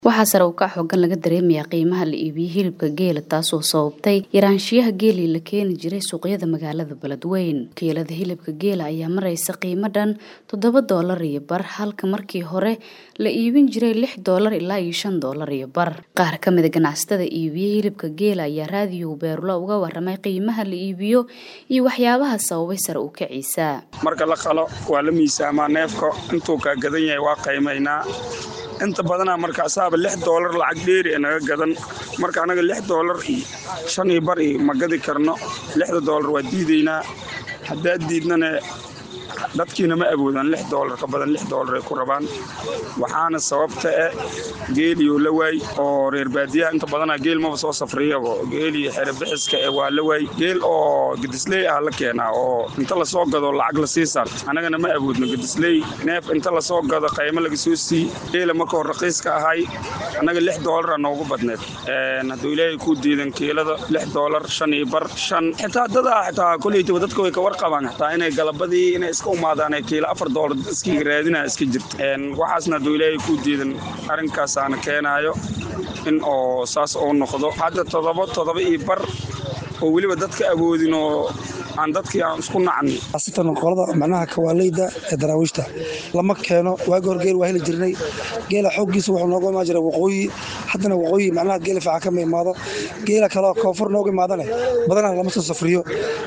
Waxaa sare u kaca xooggan laga dareemayaa qiimaha la iibiyo hilibka geela taasoo sababtay yaraanshiyaha geelii la keeni jiray suuqyada magaalada Beledweyne. Kiilada hilibka geela ayaa maraysa qiimo dhan $7 iyo bar halka markii hore la iibin jiray $6 ilaa $5 iyo bar. Qaar ka mid ah ganacsatada iibiya hilibka geela ayaa raadiyo Beerlo uga warramay qiimaha la iibiyo iyo waxyaabaha sababay sare u kaciisa. Marka la qalo waa la miisaamaa neefka intuu ka gadan yahay waa qiimeynaa. inta badan marka asaaba $6 lacag dheeri anaga gadan marka anaga $6 iyo $5 ma gadi karno $6 waa diideynaa hadaa diidnana dadkiina ma awoodaan $6 ka badan $6 ay ku rabaan waxaana sababta geeliyo la waay oo reer baadiyaha inta badan geel ma soo safriyabo geeli xirib bixiska waa la waay geel oo gedisley ah la keenaa oo inta la soo gado lacag la sii saar anagana ma awoodno gedisley neef inta la soo gado qiimo laga soo sii geela marka hore raqiiska ahay anaga $6 noogu badneed haduu ilaahay ku diidan kiilada $6 5 iyo bar 5 xitaa kuleyta dadka way ka warqabaan xitaa inay galabadii inay iska umaadaan kiilo $4 iska raadinaa iska jirto waxaasna haduu ilaahay ku diidan arinkaas aan keenayo in oo saas oo noqdo hadda 7 iyo bar oo waliba dadka awoodin oo aan dadkii aan isku nacni asatan qolada macnaha kawaaleyda ee daraawiishta lama keeno waagi hor geel waa heli jirnay geela xooggiisa wuxuu nooga imaan jiray waqooyi haddana waqooyi macnaha geel fiican kama imaado geela kale koonfur nooga imaadane badanaa lama soo safriyo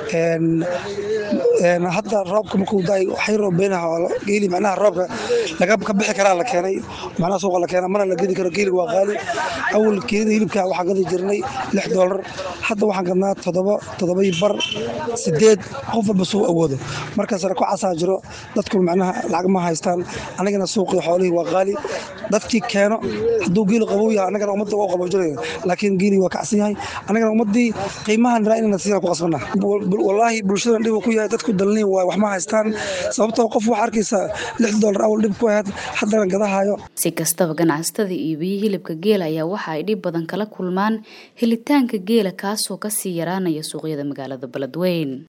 hadda roobka markuu daay waxay roobeenaha geeli macnaha roobka laga ka bixi karaa la keenay macnaha suuqa la keenay mana la gadi karo geeliga waa qaali awal kiilada hilibka waxaan gadi jirnay $6 hadda waxaan gadnaa 7 iyo bar 8 qof walba soo awoodo marka sare ku casaa jiro dadku macnaha lacag ma haystaan anagana suuqii xoolihii waa qaali dadkii keeno haduu geel qabow yahay anagana ummadda oo qabow jiray laakiin geeli waa kacsan yahay anagana ummadii qiimahan raayna sidoo ku qasbana wallahi bulshada dhib ku yahay dadku dalnii waa wax ma haystaan sababtoo qof wax arkaysa $6 awal dhib ku ahayd haddana gadahayo si kastaba ganacsatada iibiya hilibka geela ayaa waxa ay dhib badan kala kulmaan helitaanka geela kaasoo ka sii yaraanaya suuqyada magaalada Beledweyne.